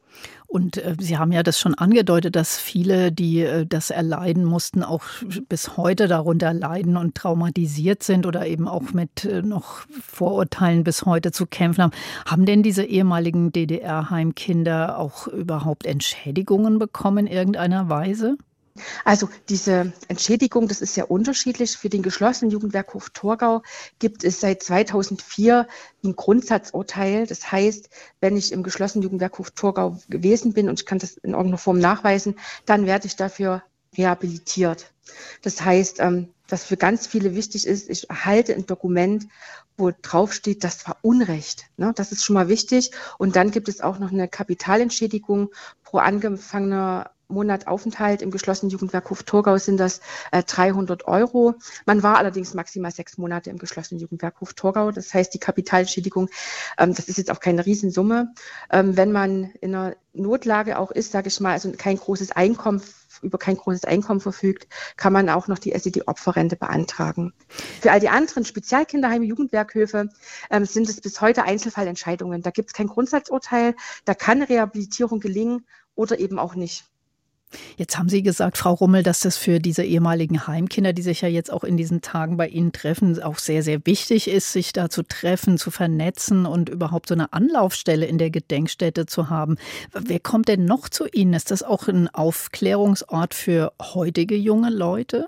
Und äh, Sie haben ja das schon angedeutet, dass viele, die äh, das erleiden mussten, auch bis heute darunter leiden und traumatisiert sind oder eben auch mit äh, noch Vorurteilen bis heute zu kämpfen haben. Haben denn diese ehemaligen D D R-Heimkinder auch überhaupt Entschädigungen bekommen in irgendeiner Weise? Also diese Entschädigung, das ist sehr unterschiedlich. Für den geschlossenen Jugendwerkhof Torgau gibt es seit zweitausendvier ein Grundsatzurteil. Das heißt, wenn ich im geschlossenen Jugendwerkhof Torgau gewesen bin und ich kann das in irgendeiner Form nachweisen, dann werde ich dafür rehabilitiert. Das heißt, was für ganz viele wichtig ist, ich erhalte ein Dokument, wo drauf steht, das war Unrecht. Das ist schon mal wichtig. Und dann gibt es auch noch eine Kapitalentschädigung pro angefangener Monat Aufenthalt im geschlossenen Jugendwerkhof Torgau sind das äh, dreihundert Euro. Man war allerdings maximal sechs Monate im geschlossenen Jugendwerkhof Torgau. Das heißt, die Kapitalentschädigung, ähm, das ist jetzt auch keine Riesensumme. Ähm, wenn man in einer Notlage auch ist, sage ich mal, also kein großes Einkommen, über kein großes Einkommen verfügt, kann man auch noch die S E D-Opferrente beantragen. Für all die anderen Spezialkinderheime, Jugendwerkhöfe ähm, sind es bis heute Einzelfallentscheidungen. Da gibt es kein Grundsatzurteil, da kann Rehabilitierung gelingen oder eben auch nicht. Jetzt haben Sie gesagt, Frau Rummel, dass das für diese ehemaligen Heimkinder, die sich ja jetzt auch in diesen Tagen bei Ihnen treffen, auch sehr, sehr wichtig ist, sich da zu treffen, zu vernetzen und überhaupt so eine Anlaufstelle in der Gedenkstätte zu haben. Wer kommt denn noch zu Ihnen? Ist das auch ein Aufklärungsort für heutige junge Leute?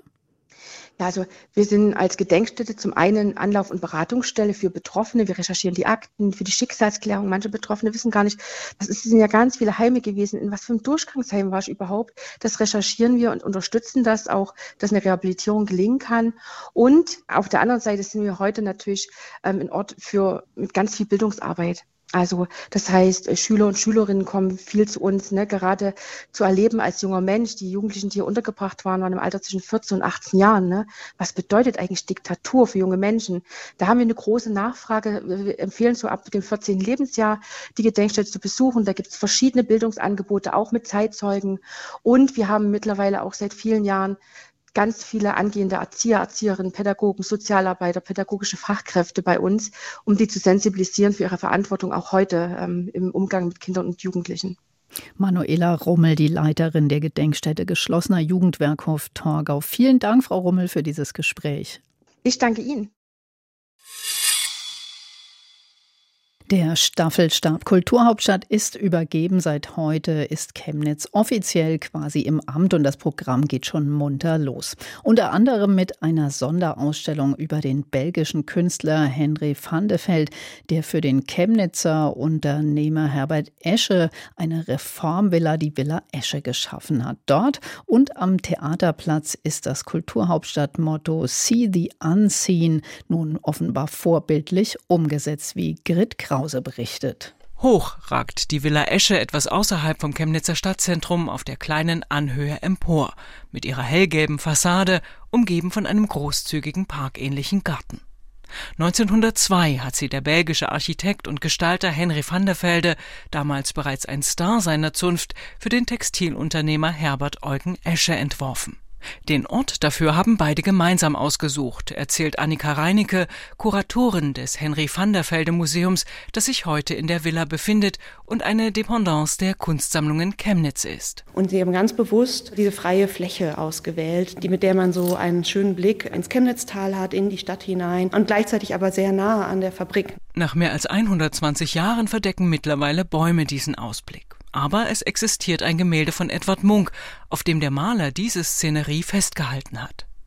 Ja, also wir sind als Gedenkstätte zum einen Anlauf- und Beratungsstelle für Betroffene. Wir recherchieren die Akten für die Schicksalsklärung. Manche Betroffene wissen gar nicht, das ist, sind ja ganz viele Heime gewesen. In was für einem Durchgangsheim war ich überhaupt? Das recherchieren wir und unterstützen das auch, dass eine Rehabilitierung gelingen kann. Und auf der anderen Seite sind wir heute natürlich ähm, ein Ort für mit ganz viel Bildungsarbeit. Also das heißt, Schüler und Schülerinnen kommen viel zu uns, ne, gerade zu erleben als junger Mensch. Die Jugendlichen, die hier untergebracht waren, waren im Alter zwischen vierzehn und achtzehn Jahren. Ne? Was bedeutet eigentlich Diktatur für junge Menschen? Da haben wir eine große Nachfrage. Wir empfehlen so ab dem vierzehnten Lebensjahr die Gedenkstätte zu besuchen. Da gibt es verschiedene Bildungsangebote, auch mit Zeitzeugen. Und wir haben mittlerweile auch seit vielen Jahren ganz viele angehende Erzieher, Erzieherinnen, Pädagogen, Sozialarbeiter, pädagogische Fachkräfte bei uns, um die zu sensibilisieren für ihre Verantwortung auch heute ähm, im Umgang mit Kindern und Jugendlichen. Manuela Rummel, die Leiterin der Gedenkstätte Geschlossener Jugendwerkhof Torgau. Vielen Dank, Frau Rummel, für dieses Gespräch. Ich danke Ihnen. Der Staffelstab Kulturhauptstadt ist übergeben. Seit heute ist Chemnitz offiziell quasi im Amt und das Programm geht schon munter los. Unter anderem mit einer Sonderausstellung über den belgischen Künstler Henry van de Velde, der für den Chemnitzer Unternehmer Herbert Esche eine Reformvilla, die Villa Esche, geschaffen hat. Dort und am Theaterplatz ist das Kulturhauptstadtmotto See the Unseen nun offenbar vorbildlich umgesetzt, wie Grit Krause berichtet. Hoch ragt die Villa Esche etwas außerhalb vom Chemnitzer Stadtzentrum auf der kleinen Anhöhe empor, mit ihrer hellgelben Fassade, umgeben von einem großzügigen parkähnlichen Garten. neunzehnhundertzwei hat sie der belgische Architekt und Gestalter Henry van de Velde, damals bereits ein Star seiner Zunft, für den Textilunternehmer Herbert Eugen Esche entworfen. Den Ort dafür haben beide gemeinsam ausgesucht, erzählt Annika Reinicke, Kuratorin des Henry van der Velde Museums, das sich heute in der Villa befindet und eine Dependance der Kunstsammlungen Chemnitz ist. Und sie haben ganz bewusst diese freie Fläche ausgewählt, die mit der man so einen schönen Blick ins Chemnitztal hat, in die Stadt hinein und gleichzeitig aber sehr nahe an der Fabrik. Nach mehr als hundertzwanzig Jahren verdecken mittlerweile Bäume diesen Ausblick. Aber es existiert ein Gemälde von Edvard Munch, auf dem der Maler diese Szenerie festgehalten hat.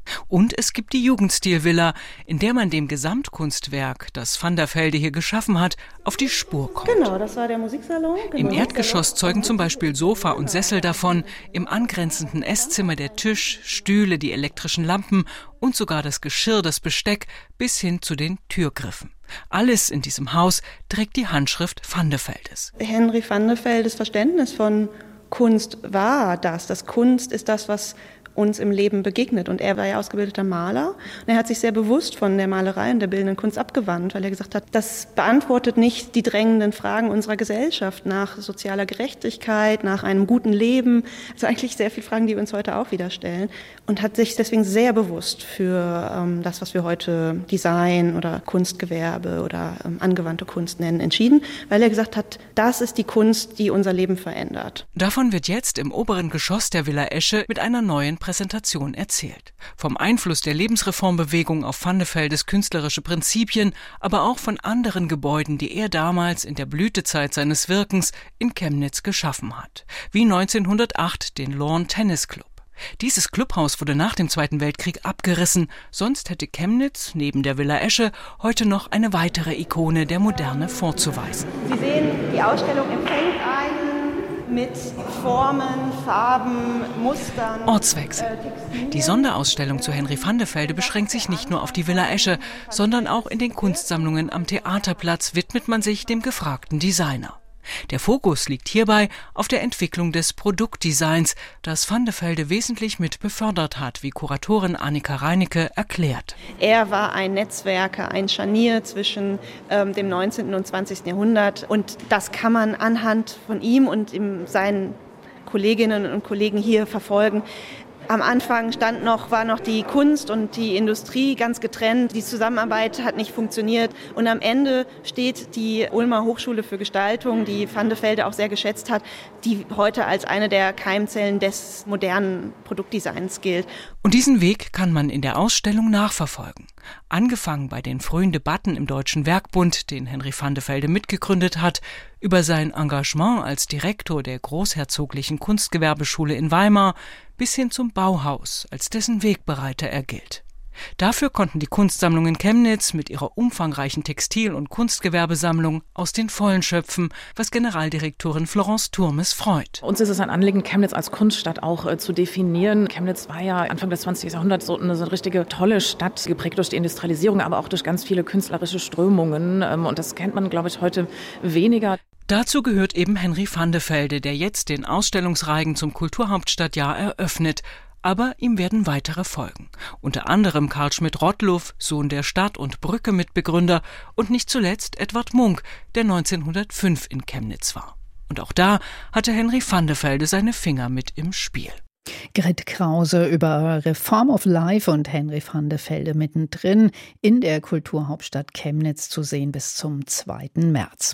Und es gibt die Jugendstil-Villa, in der man dem Gesamtkunstwerk, das Van der Velde hier geschaffen hat, auf die Spur kommt. Genau, das war der Musiksalon. Im Erdgeschoss zeugen zum Beispiel Sofa und Sessel davon, im angrenzenden Esszimmer der Tisch, Stühle, die elektrischen Lampen und sogar das Geschirr, das Besteck bis hin zu den Türgriffen. Alles in diesem Haus trägt die Handschrift Van de Veldes. Henry van de Veldes Verständnis von Kunst war das. Das Kunst ist das, was uns im Leben begegnet. Und er war ja ausgebildeter Maler. Und er hat sich sehr bewusst von der Malerei und der bildenden Kunst abgewandt, weil er gesagt hat, das beantwortet nicht die drängenden Fragen unserer Gesellschaft nach sozialer Gerechtigkeit, nach einem guten Leben. Also eigentlich sehr viele Fragen, die wir uns heute auch wieder stellen. Und hat sich deswegen sehr bewusst für ähm, das, was wir heute Design oder Kunstgewerbe oder ähm, angewandte Kunst nennen, entschieden, weil er gesagt hat, das ist die Kunst, die unser Leben verändert. Davon wird jetzt im oberen Geschoss der Villa Esche mit einer neuen Präsentation erzählt. Vom Einfluss der Lebensreformbewegung auf Van de Veldes künstlerische Prinzipien, aber auch von anderen Gebäuden, die er damals in der Blütezeit seines Wirkens in Chemnitz geschaffen hat. Wie neunzehnhundertacht den Lawn Tennis Club. Dieses Clubhaus wurde nach dem Zweiten Weltkrieg abgerissen, sonst hätte Chemnitz neben der Villa Esche heute noch eine weitere Ikone der Moderne vorzuweisen. Sie sehen, die Ausstellung empfängt einen mit Formen, Farben, Mustern. Ortswechsel. Die Sonderausstellung zu Henry van de Velde beschränkt sich nicht nur auf die Villa Esche, sondern auch in den Kunstsammlungen am Theaterplatz widmet man sich dem gefragten Designer. Der Fokus liegt hierbei auf der Entwicklung des Produktdesigns, das Van de Velde wesentlich mit befördert hat, wie Kuratorin Annika Reinecke erklärt. Er war ein Netzwerker, ein Scharnier zwischen ähm, dem neunzehnten und zwanzigsten Jahrhundert. Und das kann man anhand von ihm und ihm, seinen Kolleginnen und Kollegen hier verfolgen. Am Anfang stand noch, war noch die Kunst und die Industrie ganz getrennt. Die Zusammenarbeit hat nicht funktioniert. Und am Ende steht die Ulmer Hochschule für Gestaltung, die Van de Velde auch sehr geschätzt hat, die heute als eine der Keimzellen des modernen Produktdesigns gilt. Und diesen Weg kann man in der Ausstellung nachverfolgen. Angefangen bei den frühen Debatten im Deutschen Werkbund, den Henry van de Velde mitgegründet hat, über sein Engagement als Direktor der Großherzoglichen Kunstgewerbeschule in Weimar bis hin zum Bauhaus, als dessen Wegbereiter er gilt. Dafür konnten die Kunstsammlungen Chemnitz mit ihrer umfangreichen Textil- und Kunstgewerbesammlung aus den Vollen schöpfen, was Generaldirektorin Florence Turmes freut. Uns ist es ein Anliegen, Chemnitz als Kunststadt auch äh, zu definieren. Chemnitz war ja Anfang des zwanzigsten Jahrhunderts so eine, so eine richtige tolle Stadt, geprägt durch die Industrialisierung, aber auch durch ganz viele künstlerische Strömungen. Ähm, und das kennt man, glaube ich, heute weniger. Dazu gehört eben Henry van de Velde, der jetzt den Ausstellungsreigen zum Kulturhauptstadtjahr eröffnet. Aber ihm werden weitere folgen. Unter anderem Karl Schmidt-Rottluff, Sohn der Stadt- und Brücke-Mitbegründer, und nicht zuletzt Edward Munch, der neunzehnhundertfünf in Chemnitz war. Und auch da hatte Henry van de Velde seine Finger mit im Spiel. Grit Krause über Reform of Life und Henry van de Velde mittendrin in der Kulturhauptstadt Chemnitz zu sehen bis zum zweiten März.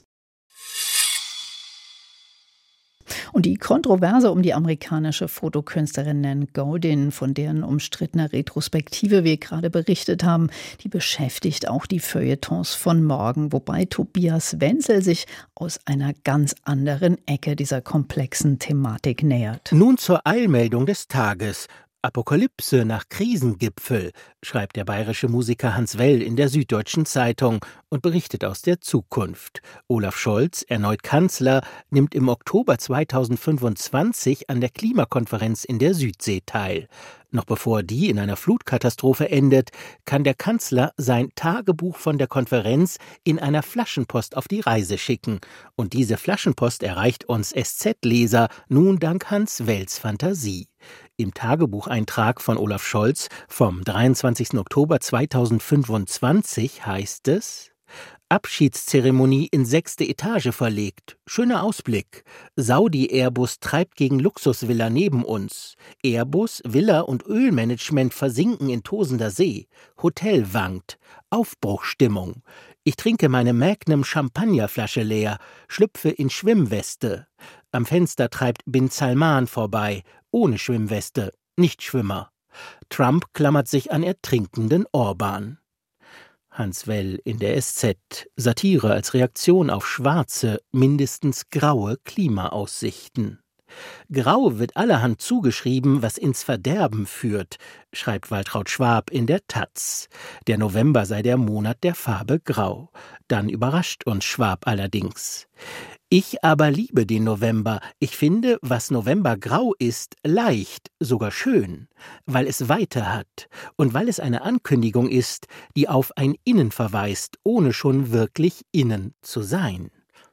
Und die Kontroverse um die amerikanische Fotokünstlerin Nan Goldin, von deren umstrittener Retrospektive wir gerade berichtet haben, die beschäftigt auch die Feuilletons von morgen, wobei Tobias Wenzel sich aus einer ganz anderen Ecke dieser komplexen Thematik nähert. Nun zur Eilmeldung des Tages. Apokalypse nach Krisengipfel, schreibt der bayerische Musiker Hans Well in der Süddeutschen Zeitung und berichtet aus der Zukunft. Olaf Scholz, erneut Kanzler, nimmt im Oktober zweitausendfünfundzwanzig an der Klimakonferenz in der Südsee teil. Noch bevor die in einer Flutkatastrophe endet, kann der Kanzler sein Tagebuch von der Konferenz in einer Flaschenpost auf die Reise schicken. Und diese Flaschenpost erreicht uns S Z-Leser nun dank Hans Wells Fantasie. Im Tagebucheintrag von Olaf Scholz vom dreiundzwanzigsten Oktober zweitausendfünfundzwanzig heißt es: Abschiedszeremonie in sechste Etage verlegt. Schöner Ausblick. Saudi-Airbus treibt gegen Luxusvilla neben uns. Airbus, Villa und Ölmanagement versinken in tosender See. Hotel wankt. Aufbruchstimmung. Ich trinke meine Magnum-Champagnerflasche leer, schlüpfe in Schwimmweste. Am Fenster treibt Bin Salman vorbei, ohne Schwimmweste, Nichtschwimmer. Trump klammert sich an ertrinkenden Orban. Hans Well in der S Z. Satire als Reaktion auf schwarze, mindestens graue Klimaaussichten. Grau wird allerhand zugeschrieben, was ins Verderben führt, schreibt Waltraud Schwab in der Taz. Der November sei der Monat der Farbe Grau. Dann überrascht uns Schwab allerdings. Ich aber liebe den November. Ich finde, was Novembergrau ist, leicht, sogar schön, weil es Weite hat und weil es eine Ankündigung ist, die auf ein Innen verweist, ohne schon wirklich innen zu sein.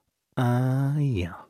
Ah ja.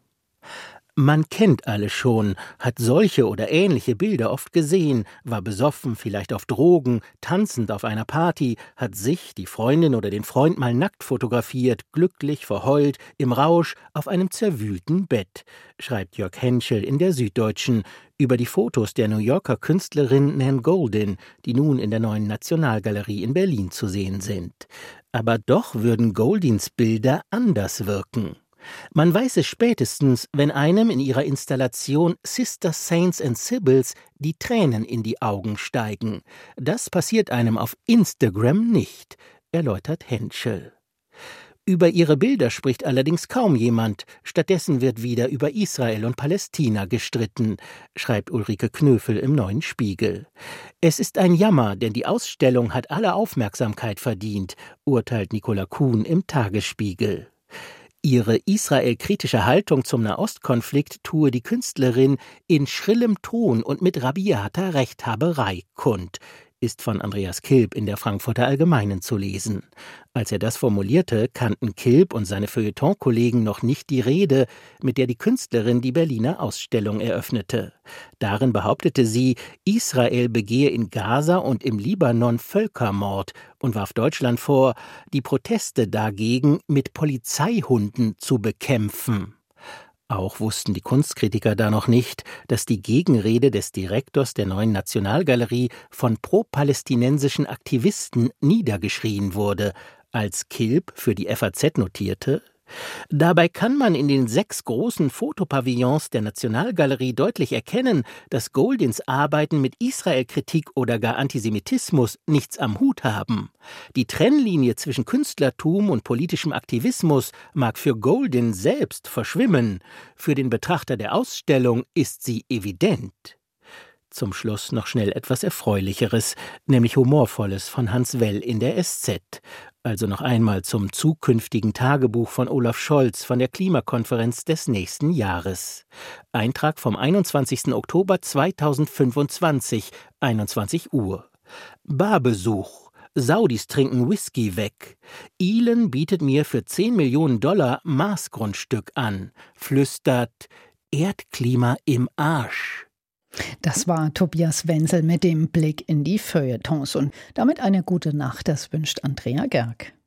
Man kennt alle schon, hat solche oder ähnliche Bilder oft gesehen, war besoffen, vielleicht auf Drogen, tanzend auf einer Party, hat sich, die Freundin oder den Freund mal nackt fotografiert, glücklich, verheult, im Rausch, auf einem zerwühlten Bett, schreibt Jörg Henschel in der Süddeutschen über die Fotos der New Yorker Künstlerin Nan Goldin, die nun in der Neuen Nationalgalerie in Berlin zu sehen sind. Aber doch würden Goldins Bilder anders wirken. Man weiß es spätestens, wenn einem in ihrer Installation Sister Saints and Sibyls die Tränen in die Augen steigen. Das passiert einem auf Instagram nicht, erläutert Henschel. Über ihre Bilder spricht allerdings kaum jemand. Stattdessen wird wieder über Israel und Palästina gestritten, schreibt Ulrike Knöfel im Neuen Spiegel. Es ist ein Jammer, denn die Ausstellung hat alle Aufmerksamkeit verdient, urteilt Nicola Kuhn im Tagesspiegel. Ihre israelkritische Haltung zum Nahostkonflikt tue die Künstlerin in schrillem Ton und mit rabiater Rechthaberei kund, ist von Andreas Kilb in der Frankfurter Allgemeinen zu lesen. Als er das formulierte, kannten Kilb und seine Feuilleton-Kollegen noch nicht die Rede, mit der die Künstlerin die Berliner Ausstellung eröffnete. Darin behauptete sie, Israel begehe in Gaza und im Libanon Völkermord und warf Deutschland vor, die Proteste dagegen mit Polizeihunden zu bekämpfen. Auch wussten die Kunstkritiker da noch nicht, dass die Gegenrede des Direktors der Neuen Nationalgalerie von pro-palästinensischen Aktivisten niedergeschrien wurde, als Kilb für die F A Z notierte: Dabei kann man in den sechs großen Fotopavillons der Nationalgalerie deutlich erkennen, dass Goldins Arbeiten mit Israelkritik oder gar Antisemitismus nichts am Hut haben. Die Trennlinie zwischen Künstlertum und politischem Aktivismus mag für Goldin selbst verschwimmen. Für den Betrachter der Ausstellung ist sie evident. Zum Schluss noch schnell etwas Erfreulicheres, nämlich Humorvolles von Hans Well in der S Z. Also noch einmal zum zukünftigen Tagebuch von Olaf Scholz von der Klimakonferenz des nächsten Jahres. Eintrag vom einundzwanzigsten Oktober zweitausendfünfundzwanzig, einundzwanzig Uhr. Barbesuch. Saudis trinken Whisky weg. Elon bietet mir für zehn Millionen Dollar Marsgrundstück an. Flüstert: Erdklima im Arsch. Das war Tobias Wenzel mit dem Blick in die Feuilletons. Und damit eine gute Nacht, das wünscht Andrea Gerg.